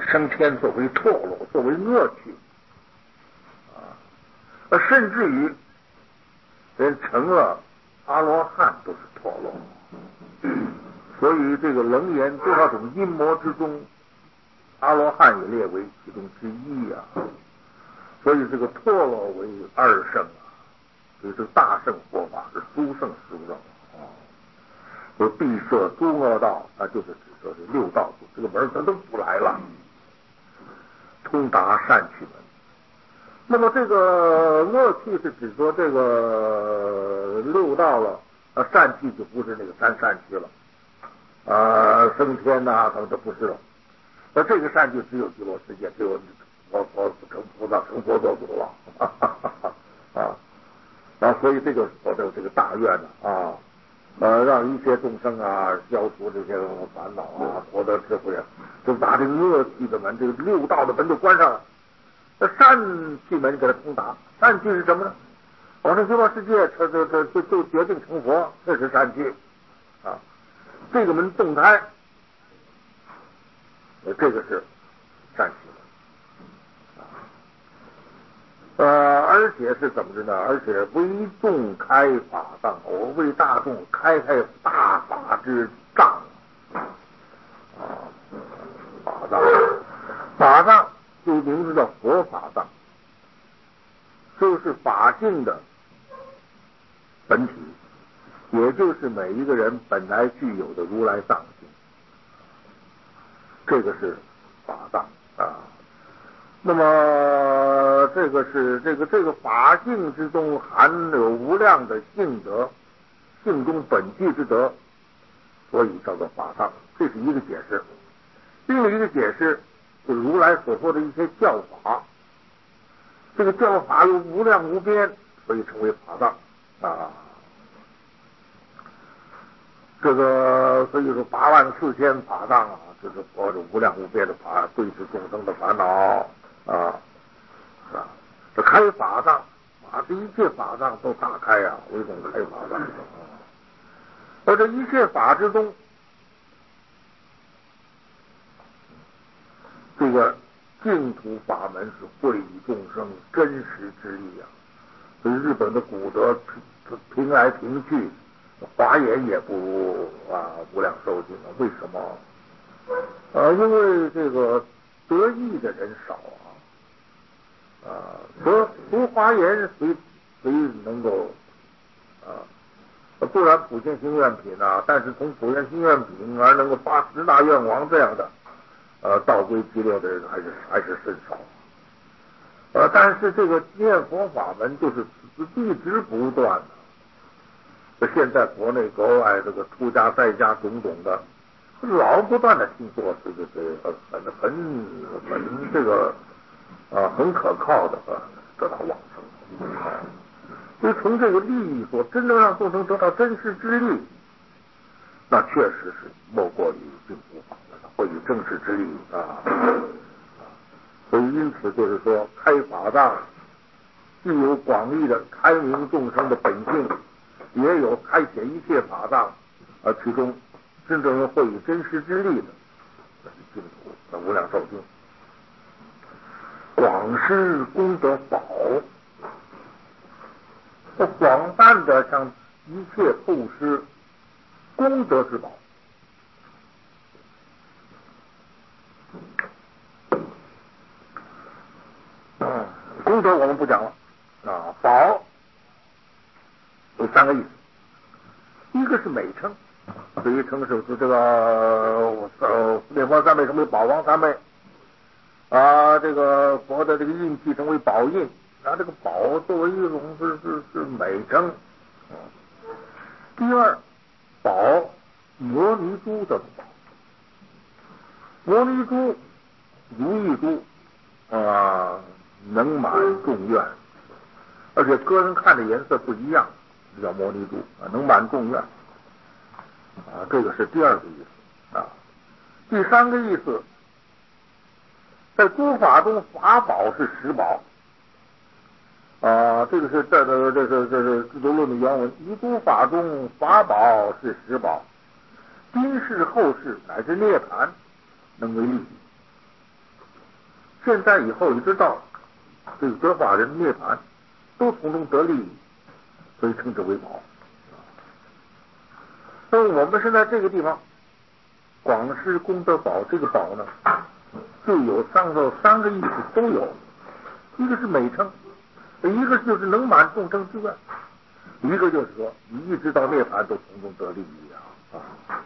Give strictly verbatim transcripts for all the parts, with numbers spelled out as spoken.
升天作为堕落，作为恶趣啊，甚至于人成了阿罗汉都是堕落。所以这个楞严多少种阴魔之中，阿罗汉也列为其中之一啊。所以这个堕落为二圣啊，所以这个大圣佛法是殊胜殊胜啊。说闭塞诸恶道，那就是指说是六道阻，这个门咱都不来了，通达善趣门。那么这个恶趣是指说这个六道了，啊，善趣就不是那个三善趣了。啊，升天呐、啊，他们都不是了。那这个善就只有极乐世界，只有佛佛成菩萨成佛做主了啊啊！所以这就是说的这个大愿呢啊，呃，让一切众生啊消除这些烦恼啊，获得智慧啊，就把这个恶趣的门，这个六道的门就关上了。那善趣门给他通达，善趣是什么呢？往生极乐世界，这这这就就决定成佛，这是善趣啊。这个门洞开，这个是善趣门啊。呃，而且是怎么着呢？而且为众开法藏，我为大众开开大法之藏啊，法藏，法藏就名字叫佛法藏，就是法性的本体。也就是每一个人本来具有的如来藏性，这个是法藏啊。那么这个是这个这个法性之中含有无量的性德，性中本具之德，所以叫做法藏。这是一个解释。另一个解释就是如来所说的一些教法，这个教法有无量无边，所以称为法藏啊。这个所以说八万四千法藏啊，就是佛着无量无边的法，对治众生的烦恼啊，是吧？这开法藏，把这一切法藏都打开啊，为众开法藏。而这一切法之中，这个净土法门是惠与众生真实之力啊。所以日本的古德评来评去，华严也不如啊无量寿经啊。为什么？啊，因为这个得意的人少啊，啊，得读华严谁谁能够啊？不然普贤行愿品啊，但是从普贤行愿品而能够发十大愿王这样的，呃，道归极乐的人还是还是甚少。呃，但是这个念佛法门就是一直不断的。现在国内国外这个出家在家种种的，老不断的听说这个这个很很很这个啊很可靠的啊得到往生。啊，所以从这个利益说，真正让众生得到真实之力，那确实是莫过于净土法门，或以正实之力啊。所以因此就是说，开法藏既有广义的开明众生的本性，也有开显一切法藏，而其中真正会以真实之力的，这是净土的无量寿经。广施功德宝，广泛的向一切布施功德之宝。嗯，功德我们不讲了啊，宝有三个意思，一个是美称，对于称是这个呃念佛三昧称为宝王三昧啊，这个佛的这个印记称为宝印，拿这个宝作为一种是是是美称。第二，宝摩尼珠的宝，摩尼珠如意珠啊，能满众愿，而且个人看的颜色不一样，叫摩尼珠啊，能满众愿啊，这个是第二个意思啊。第三个意思，在诸法中法宝是十宝啊，这个是这这这是这是智度论的原文。于诸法中法宝是十宝，今世后世乃至涅槃能为利益现在以后一直到这个得法人涅槃，都从中得利益，所以称之为宝。那么我们现在这个地方，广施功德宝，这个宝呢，就有上头三个意思都有，一个是美称，一个就是能满众生之愿，一个就是说你一直到涅槃都从中得利益啊啊。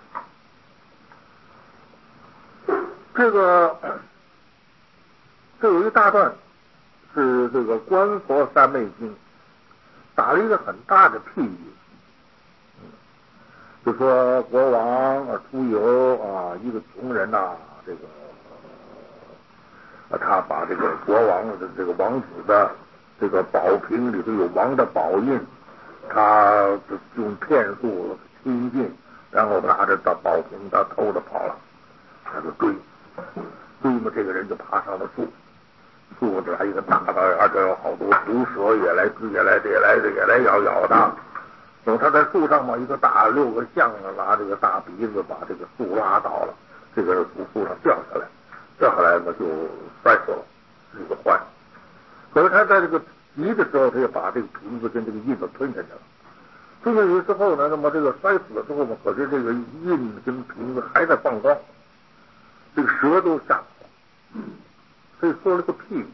这个这有一大段是这个观佛三昧经打了一个很大的譬喻，就说国王啊出游啊，一个穷人呐、啊，这个、啊、他把这个国王的这个王子的这个宝瓶里头有王的宝印，他用骗术亲近，然后拿着的宝瓶他偷着跑了，他就追追嘛，这个人就爬上了树，树这还一个大的，而且有好多毒蛇也来也来也来也来咬咬他。等他在树上嘛，一个大六个象啊，拿这个大鼻子把这个树拉倒了，这个人从树上掉下来，掉下来嘛就摔死了，是一个坏。可是他在这个急的时候，他就把这个瓶子跟这个印子吞下去了。吞下去之后呢，那么这个摔死了之后嘛，可是这个印跟瓶子还在放光，这个蛇都吓死了。所以说了个譬喻，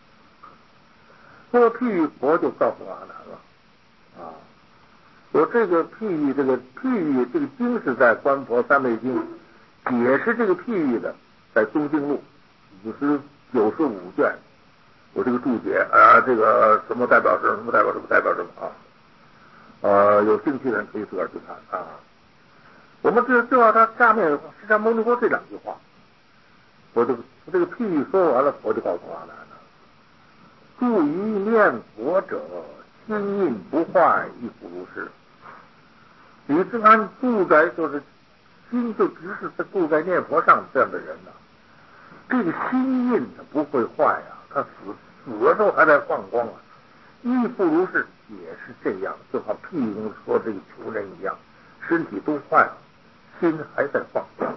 说了譬喻，佛就告诉阿难了啊。我这个譬喻，这个譬喻，这个经是在《观佛三昧经》解释这个譬喻的，在《东经录》五十九十五卷，我这个注解啊，这个什么代表什么，什么代表什么代表什么啊？呃，有兴趣的人可以自个儿去看啊。我们就就要他下面释迦牟尼佛这两句话，我这个这个譬喻说完了，佛就告诉阿难了：住于念佛者，心印不坏，亦复如是。你只看住在就是心就只是在住在念佛上这样的人呢、啊，这个心印它不会坏啊，他死死的时候还在放光啊，亦复如是，也是这样，就好譬如说这个穷人一样，身体都坏了，心还在放光。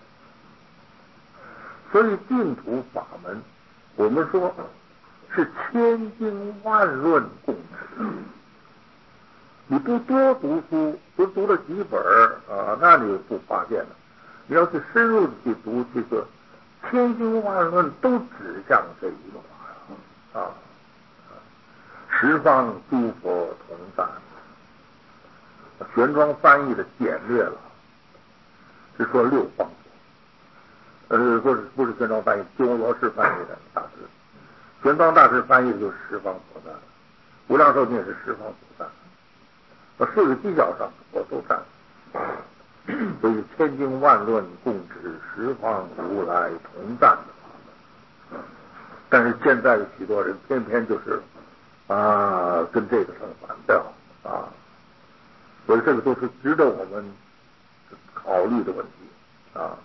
所以净土法门，我们说是千经万论共持。你不多读书，不读了几本啊，那你不发现了。你要去深入的去读，这个千经万论都指向这一个法啊。十方诸佛同赞，玄奘翻译的简略了，是说六方佛，呃，不是不是玄奘翻译，鸠罗士翻译的大师，玄奘大师翻译的就是十方佛赞，无量寿经也是十方佛赞。四个犄角上我都赞，所以千经万论共指十方如来同赞的。但是现在的许多人偏偏就是啊跟这个成反调啊，所以这个都是值得我们考虑的问题啊。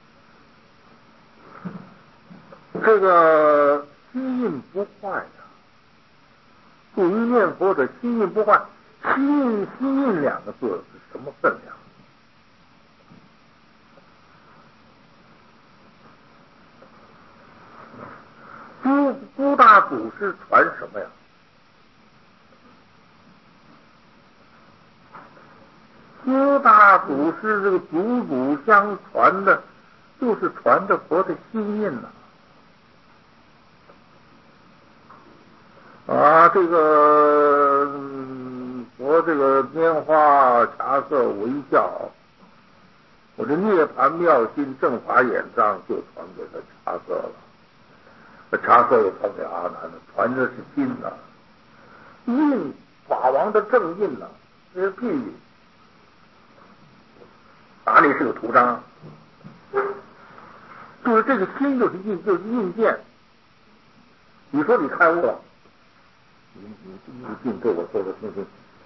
这个心印不坏呀、啊，住于念佛者心印不坏。心印心印两个字是什么分量？朱朱大祖师传什么呀？朱大祖师这个祖祖相传的，就是传的佛的心印呐、啊。啊，这个。我这个拈花茶色微笑，我这涅盘妙心正法眼藏就传给他茶色了，那茶色又传给阿难了，传的是心呐、啊，印法王的正印呐、啊，这是譬喻，哪里是个图章？就是这个心就是印，就是印鉴。你说你开悟了，你你你尽对我说的听听。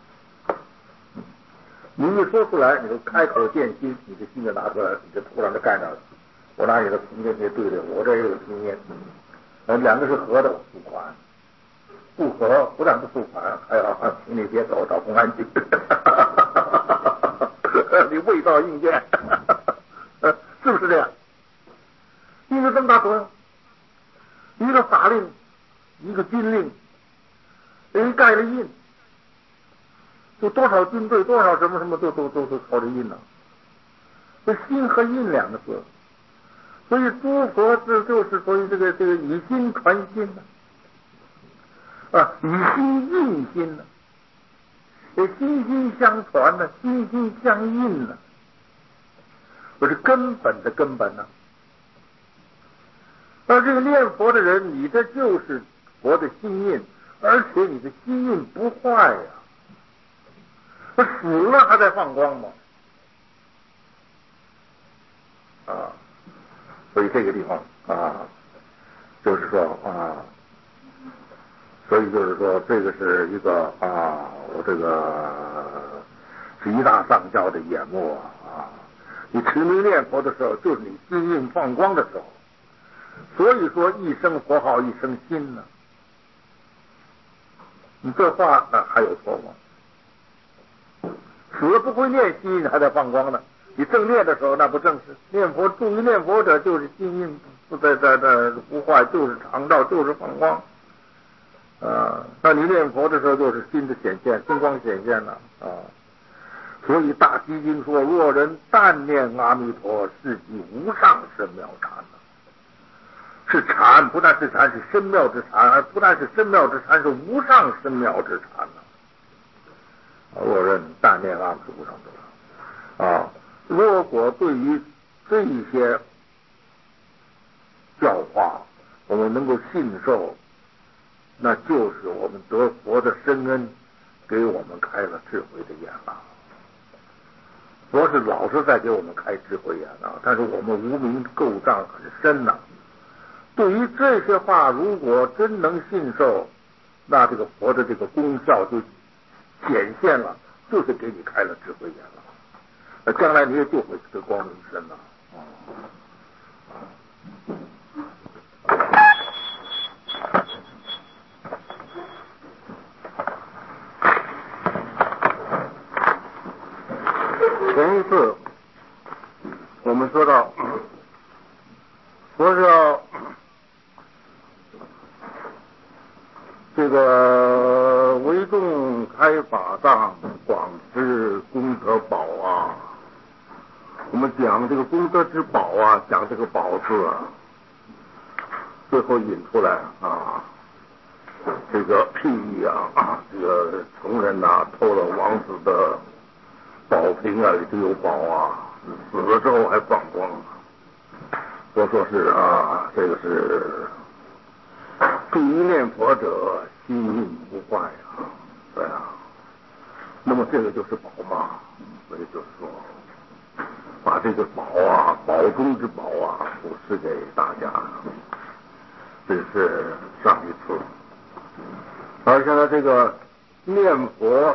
你一说出来，你就开口见心，你的心就拿出来，你这图上就盖那了。我拿你的凭借去对对，我这也有经验。呃，两个是合的，付款；不合，不但不付款，还要请你别走，找公安局。你伪造硬件，是不是这样？因为这么大作用。 一个法令，一个军令，人盖了印，就多少军队，多少什么什么都都都都靠着印呢。这心和印两个字，所以诸佛这就是所以这个这个以心传心呢，啊，以心印心呢，这心心相传呢，心心相印呢，这是根本的根本呢。而这个念佛的人，你这就是佛的心印，而且你的心印不坏呀、啊，他死了还在放光吗？啊，所以这个地方啊，就是说啊，所以就是说，这个是一个啊，我这个是一大上教的眼目啊。你持名念佛的时候，就是你心印放光的时候。所以说，一生佛号一生心呢。你这话啊还有错吗？死了不会念心，还在放光呢。你正念的时候，那不正是念佛？助于念佛者，就是心印不在在在不坏，就是常照，就是放光。啊，那你念佛的时候，就是心的显现，心光显现了啊。所以大机经说：若人但念阿弥陀，是即无上深妙禅呢。是禅，不但是禅，是深妙之禅，而不但是深妙之禅，是无上深妙之禅呢。若人但念阿弥陀，无上之禅啊。如果对于这些教化我们能够信受，那就是我们得佛的深恩，给我们开了智慧的眼了。佛是老是在给我们开智慧眼啊，但是我们无明垢障很深呐、啊。对于这些话，如果真能信受，那这个佛的这个功效就显现了，就是给你开了智慧眼了。那将来你也就会得光明身了。前一次我们说到，佛是要这个为众开法藏，广施功德宝啊。我们讲这个功德之宝啊，讲这个宝字啊，最后引出来啊，这个譬喻啊，这个穷人呐、啊、偷了王子的宝瓶啊，里头有宝啊，死了之后还放光。我说是啊，这个是助于念佛者心印不坏啊，对啊。那么这个就是宝嘛，所以就是说，把这个宝啊，宝中之宝啊，布施给大家。这是上一次。而现在这个念佛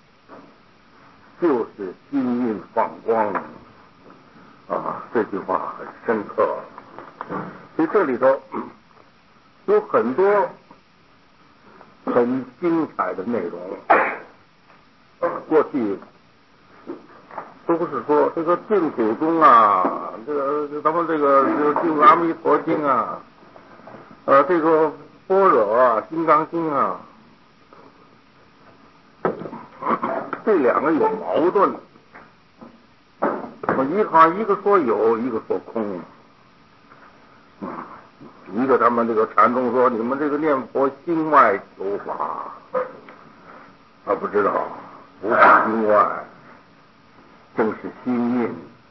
就是心印放光啊，这句话很深刻。所以这里头有很多很精彩的内容。过去都不是说这个净土宗啊，这个咱们这个这个净阿弥陀经啊，呃，这个般若啊、金刚经啊，这两个有矛盾。一个一个说有，一个说空。一个他们这个禅宗说你们这个念佛心外求法，他不知道，不是心外，正是心印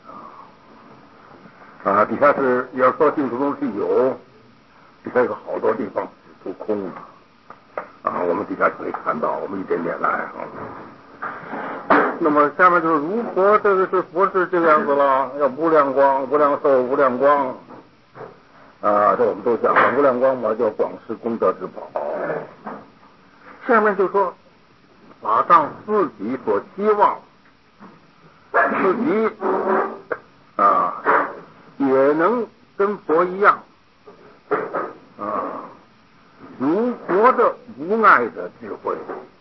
啊。底下是要说净土宗是有，底下有好多地方指出空了啊。我们底下可以看到，我们一点点来啊。那么下面就是如佛，这个是佛是这个样子了，要无量光、无量寿、无量光啊，这我们都讲了，无量光嘛叫广施功德之宝。下面就说法藏自己所希望，自己啊也能跟佛一样啊，如佛的无碍的智慧。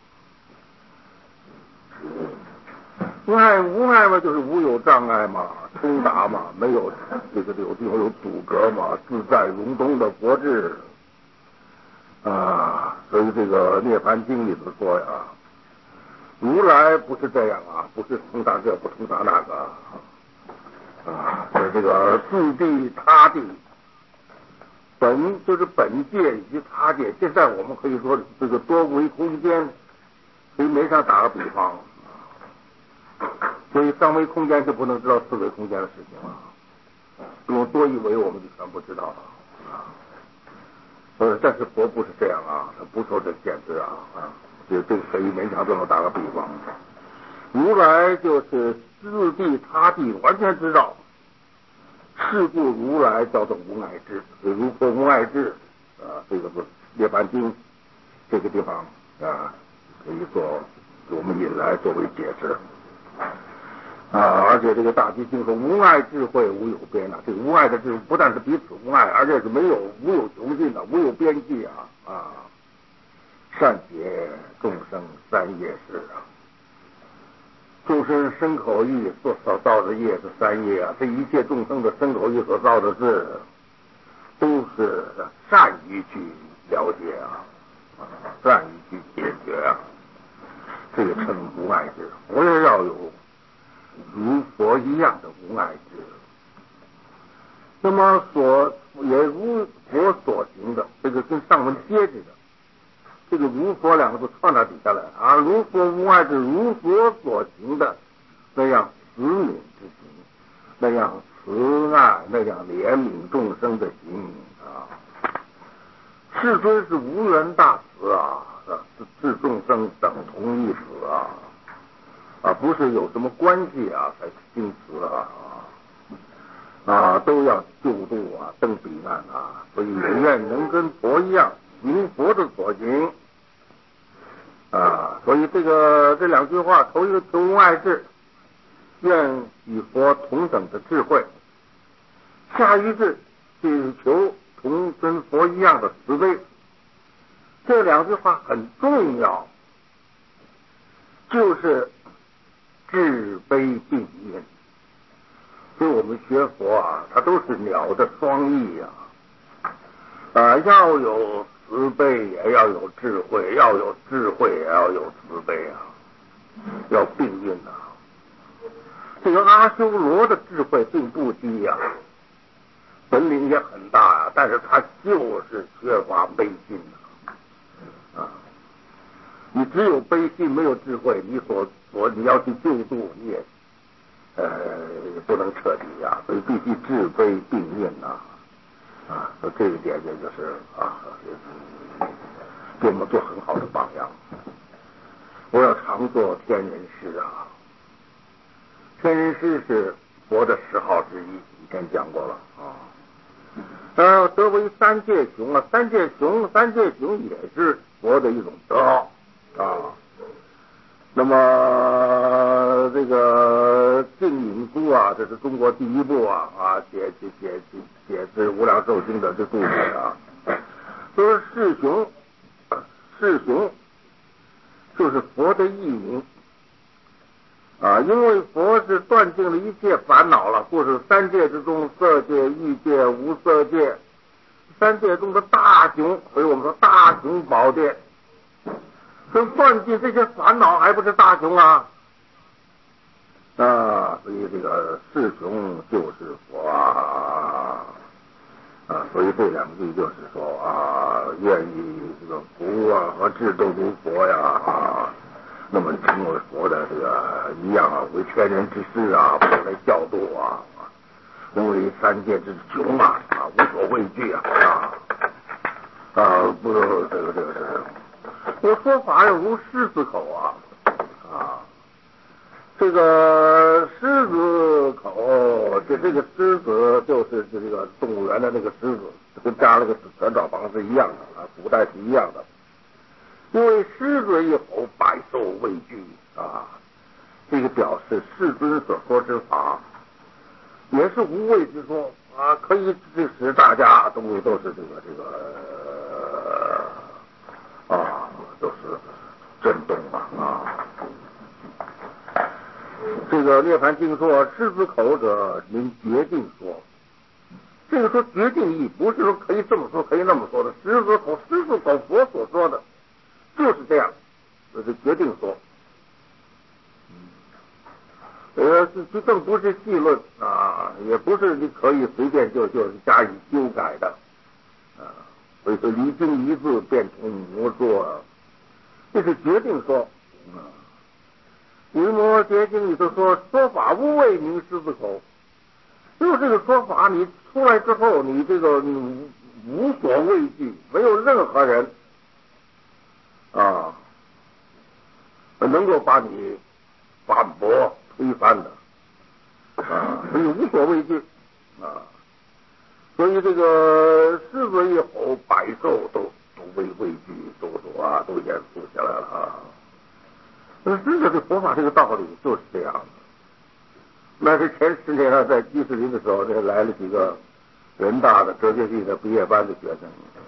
无碍无碍嘛，就是无有障碍嘛，通达嘛，没有这个有地方有阻隔嘛，自在融通的佛智啊，所以这个《涅槃经》里头说呀，如来不是这样啊，不是通达这不通达那个啊，是这个自地他地，本就是本界以及他界。现在我们可以说这个多维空间，所以没上打个比方，所以三维空间是不能知道四维空间的事情了，用多一维我们就全部知道了啊。呃，但是佛不是这样啊，他不受这限制啊啊，这这个可以勉强这么打个比方。如来就是自地他地完全知道，是故如来叫做无碍智，如佛无碍智啊，这个是《涅槃经》这个地方啊，可以做给我们引来作为解释啊。而且这个大集经说无碍智慧无有边啊，这个无碍的智慧不但是彼此无碍，而且是没有无有穷尽的，无有边际啊啊！善解众生三业事啊。众生身口意所所造的业是三业啊，这一切众生的身口意所造的事，都是善于去了解啊，善于去解决啊，这个称无碍智。我也要有如佛一样的无碍智。那么所也如佛所行的，这个跟上文接着的。这个如佛两个字放到底下来啊，如佛无碍智，如佛所行的那样慈悯之行，那样慈爱，那样怜悯众生的行啊。世尊是无缘大慈啊，是众生等同一慈啊，啊，不是有什么关系啊才行慈啊啊，都要救度啊，登彼岸啊，所以愿能跟佛一样行佛的所行。啊，所以这个这两句话，头一个求无碍智，愿与佛同等的智慧；下一句去求同跟佛一样的慈悲。这两句话很重要，就是智悲并运。所以我们学佛啊，它都是鸟的双翼啊，啊，要有慈悲也要有智慧，要有智慧也要有慈悲啊，要并运啊。这个阿修罗的智慧并不低呀、啊，本领也很大啊，但是他就是缺乏悲心啊。啊，你只有悲心没有智慧，你所所你要去救度，你也呃不能彻底啊，所以必须智悲并运啊。啊，这一点也就是啊，给我们做很好的榜样。我要常做天人师啊，天人师是佛的十号之一，以前讲过了啊。呃，得为三界雄啊，三界雄，三界雄也是佛的一种德啊。那么这个净影书啊，这是中国第一部啊啊写写写写写这无量寿经的这注解啊，说世雄，世雄就是佛的译名啊，因为佛是断尽了一切烦恼了，故是三界之中，色界、欲界、无色界，三界中的大雄，所以我们说大雄宝殿。说断尽这些烦恼，还不是大雄啊？啊，所以这个世雄就是佛啊，啊，所以这两句就是说啊，愿意这个福啊和智都如佛呀啊，那么成为佛的这个一样啊，为天人之师啊，不来教导啊，为三界之雄啊啊，无所畏惧啊啊啊，不，这个这个这个。我说法要如狮子口啊啊，这个狮子口，这这个狮子就是这个动物园的那个狮子，跟加了个全爪房是一样的啊，古代是一样的。因为狮子一吼，百兽畏惧啊，这个表示世尊所说之法也是无畏之说啊，可以致使大家都都是这个这个。啊，都是震动啊啊！这个《涅槃经》说：“狮子口者，您决定说。”这个说决定义，不是说可以这么说，可以那么说的。狮子口，狮子口，佛决定说。呃，这这更不是戏论啊，也不是你可以随便就就加以修改的啊。所以说离经一字变成魔说，这是决定说啊。维摩诘经里头说，说法无畏名狮子口，就这个说法，你出来之后，你这个你无所畏惧，没有任何人啊能够把你反驳推翻的啊，所以无所畏惧啊。所以这个狮子一吼，百兽都都畏畏惧，都说啊，都严肃起来了啊。那真的，这佛法这个道理就是这样的。那是前十年啊，在居士林的时候，这来了几个人大的哲学系的毕业班的学生。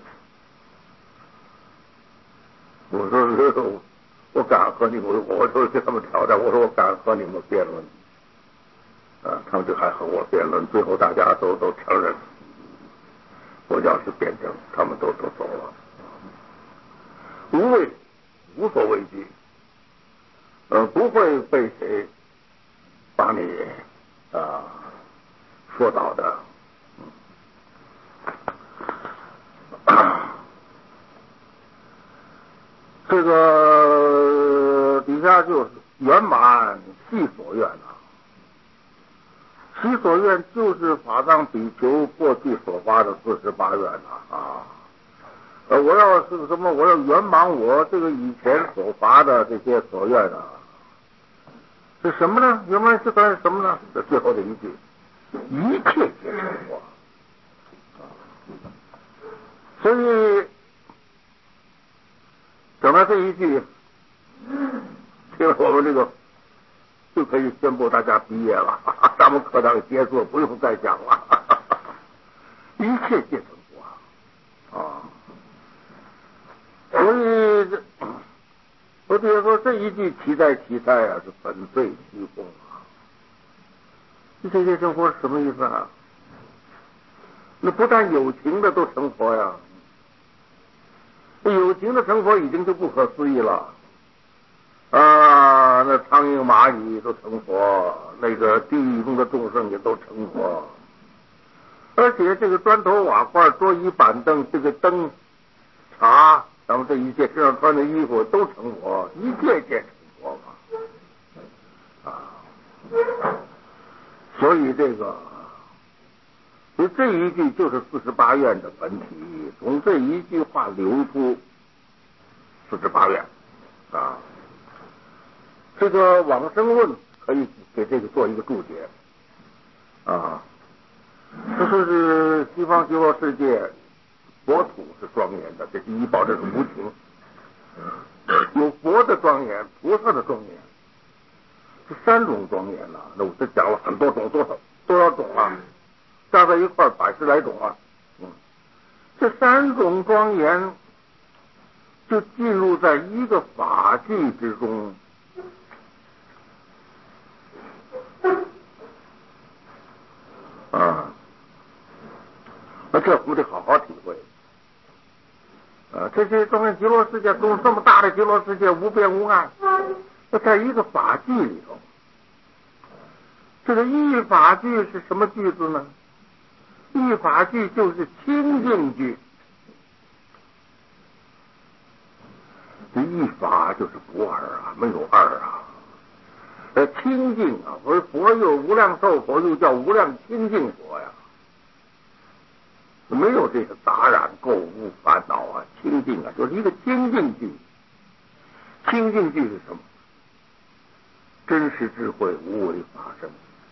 我说我敢和你，我我就跟他们挑战，我说我敢和你们辩论啊，他们就还和我辩论，最后大家都都承认佛教是辩证，他们都都走了，无畏，无所畏惧，呃，不会被谁把你啊说倒的。这个底下就是圆满系所愿啊，系所愿就是法藏比丘过去所发的四十八愿啊啊。呃，我要是什么？我要圆满我这个以前所发的这些所愿啊，是什么呢？圆满是算是什么呢？这最后的一句，一切皆成佛。所以讲到这一句，听了我们这个就可以宣布大家毕业了，咱们课堂结束，不用再讲了，一切皆成佛啊！所以这，我比如说这一句其在其在啊，是本罪虚空啊。一切皆成佛是什么意思啊？那不但有情的都成佛呀，有情的成佛已经就不可思议了啊！那苍蝇蚂蚁都成佛，那个地狱中的众生也都成佛，而且这个砖头瓦块、桌椅板凳、这个灯茶，咱们这一切身上穿的衣服都成佛，一切皆成佛嘛啊！所以这个，所以这一句就是四十八愿的本体，从这一句话流出四十八愿啊。这个往生论可以给这个做一个注解啊。这说是西方极乐世界国土是庄严的，这第一保证是无情，有佛的庄严，菩萨的庄严，这三种庄严了、啊。那我这讲了很多种，多少多少种啊，加在一块百十来种啊。嗯，这三种庄严就进入在一个法句之中。啊，那这我们得好好体会。啊，这些庄严极乐世界中这么大的极乐世界无边无岸，那在一个法句里头，这个一法句是什么句子呢？一法句就是清净句。这一法就是不二啊，没有二啊。呃，清净啊，佛佛又无量寿佛，又叫无量清净佛呀，没有这个杂染垢污烦恼啊，清净啊，就是一个清净句。清净句是什么？真实智慧无为法身。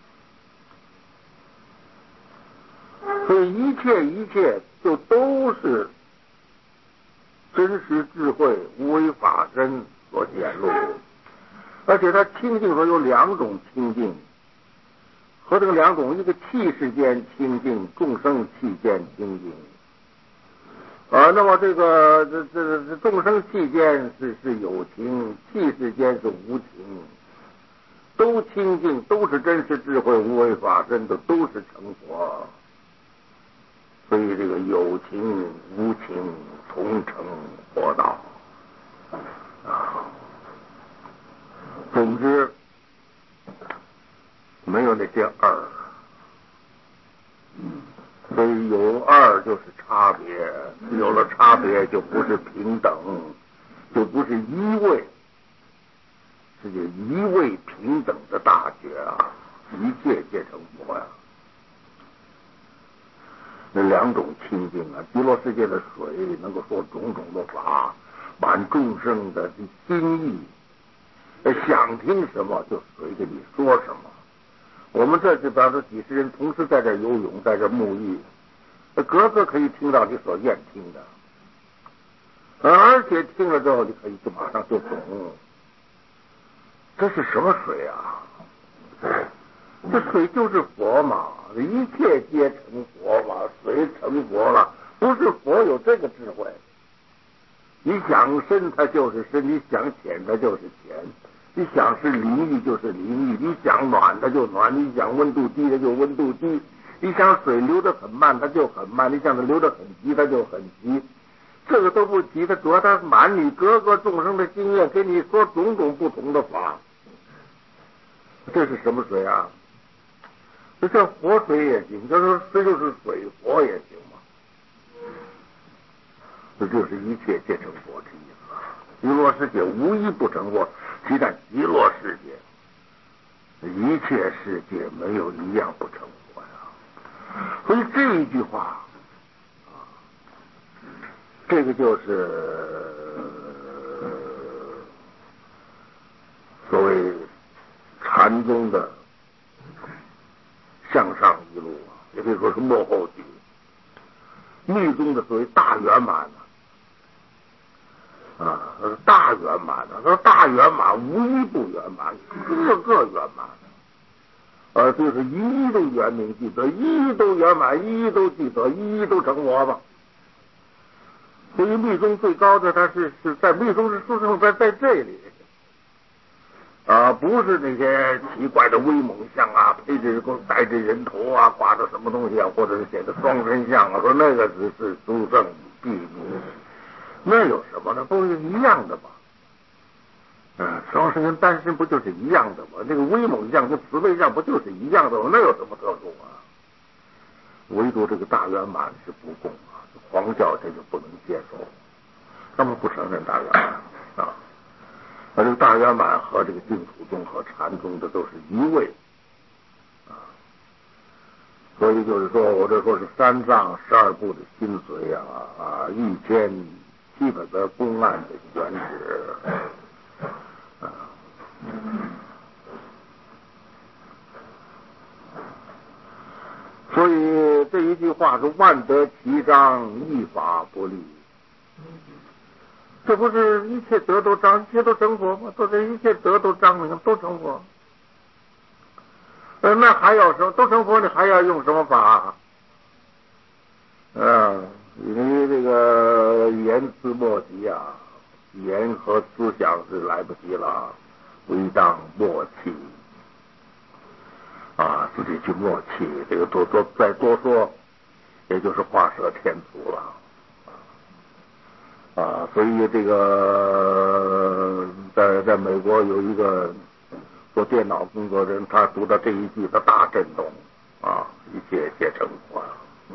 所以一切一切就都是真实智慧无为法身所显露。而且它清净说有两种清净，和这个两种，一个气世间清净，众生气间清净。啊，那么这个这这这众生气间是是有情，气世间是无情，都清净，都是真实智慧无为法身的，都是成佛。所以这个有情无情同成佛道啊。 总之没有那些二，所以有二就是差别，有了差别就不是平等，就不是一位，是个一位平等的大觉啊，一切皆成佛呀、啊。那两种清净啊，极乐世界的水能够说种种的法，满众生的心意，想听什么就随着你说什么。我们这这边的几十人同时在这游泳，在这沐浴，各自可以听到你所愿听的，而且听了之后你可以就马上就懂，这是什么水啊？这水就是佛嘛，一切皆成佛嘛，水成佛了，不是佛有这个智慧。你想深它就是深，你想浅它就是浅，你想是淋浴就是淋浴，你想暖它就暖，你想温度低它就温度低，你想水流得很慢它就很慢，你想它流得很急它就很急，这个都不急，它主要它满你各个众生的心愿，给你说种种不同的法。这是什么水啊？这叫活水也行，这说这就是水活也行嘛。这就是一切皆成佛之意思。极乐世界无一不成佛，其但极乐世界一切世界没有一样不成佛呀。所以这一句话啊，这个就是所谓禅宗的向上一路啊，也可以说是幕后举。密宗的所谓大圆满啊，啊，大圆满啊，说大圆满无一不圆满，个个圆满，呃，就是一一都圆明具足，一一都圆满，一一都具足，一一都成佛吧。所以密宗最高的，它是是在密宗是殊胜在在这里。啊，不是那些奇怪的威猛像啊，配着戴着人头啊，挂着什么东西啊，或者是写的双身像啊，说那个只是殊胜必名，那有什么呢？不是一样的吗？嗯，双身跟单身不就是一样的吗？这个威猛像跟慈悲像不就是一样的吗？那有什么特殊啊？唯独这个大圆满是不共啊，黄教这就不能接受，他们不承认大圆满啊。而这个大圆满和这个净土宗和禅宗的都是一位啊，所以就是说，我这说是三藏十二部的心髓啊啊，一千基本的公案的选址啊，所以这一句话是万得其章，一法不立。这不是一切德都彰，一切都成佛吗？都这一切德都彰明，都成佛。呃，那还要什么？都成佛，你还要用什么法？嗯，因为这个言辞莫及啊，言和思想是来不及了，唯当默契啊，自己去默契。这个多多再多说，也就是画蛇添足了。啊，所以这个在在美国有一个做电脑工作人，他读到这一句，他大震动啊，一切皆成佛。嗯，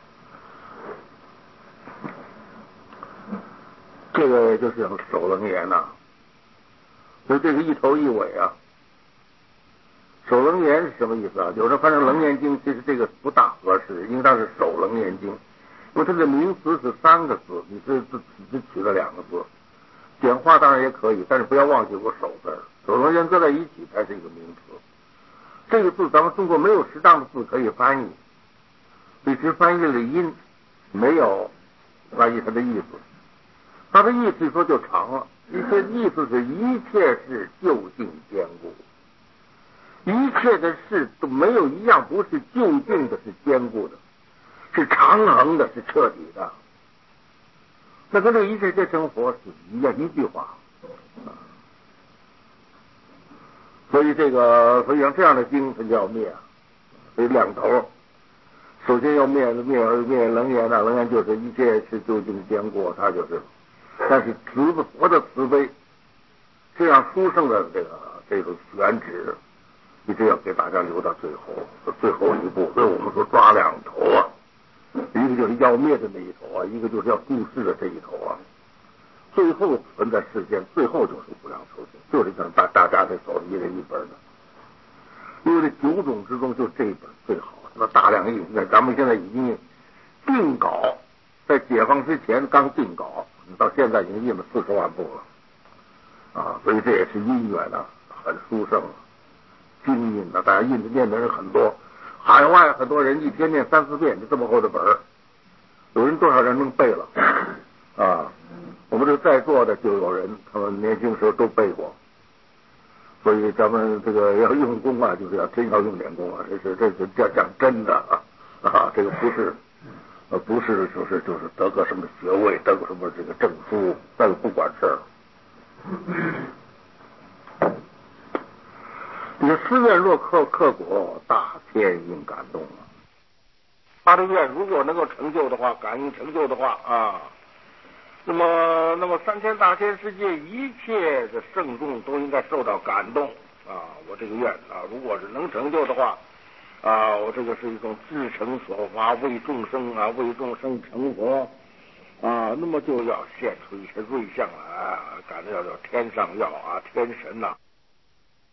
这个也就是首楞严呐、啊，所以这个一头一尾啊。首楞严是什么意思啊？有人翻成楞严经，其实这个不大合适，应当是首楞严经。因为它的名词是三个字，你是只只取了两个字，简化当然也可以，但是不要忘记我首字儿，首楞严搁在一起才是一个名词。这个字咱们中国没有适当的字可以翻译，所以只翻译了音，没有翻译它的意思。它的意思说就长了，一切意思是一切是究竟坚固，一切的事都没有一样不是究竟的，是坚固的。是长恒的，是彻底的，那跟这个一切皆成佛是一样一句话。所以这个，所以像这样的经，它就要灭，所以两头，首先要灭灭灭楞严啊，楞严就是一切是究竟坚固，它就是，但是慈佛的慈悲，这样殊胜的这个这种选址，一直要给大家留到最后，最后一步。所以我们说抓两头啊，一个就是要灭的那一头啊，一个就是要注释的这一头啊。最后存在世间，最后就是无量寿经，就是像大大家这手里一人一本的。因为这九种之中，就这一本最好。那大量印，那咱们现在已经定稿，在解放之前刚定稿，到现在已经印了四十万部了啊！所以这也是因缘啊，很殊胜，精印的，大家印的念的人很多，海外很多人一天念三四遍，就这么厚的本儿，有人多少人能背了啊？我们这在座的就有人，他们年轻时候都背过。所以咱们这个要用功啊，就是要真要用点功啊，这是这是讲讲真的啊啊，这个不是呃不是就是就是得个什么学位，得个什么这个证书，那个不管事儿。这个思愿若刻刻果，大天应感动啊。他的愿如果能够成就的话，感应成就的话啊。那么，那么三千大千世界一切的圣众都应该受到感动啊！我这个愿啊，如果是能成就的话啊，我这个是一种至诚所发，为众生啊，为众生成佛啊，那么就要现出一些瑞相来啊，感觉要叫天上要啊，天神呐、啊。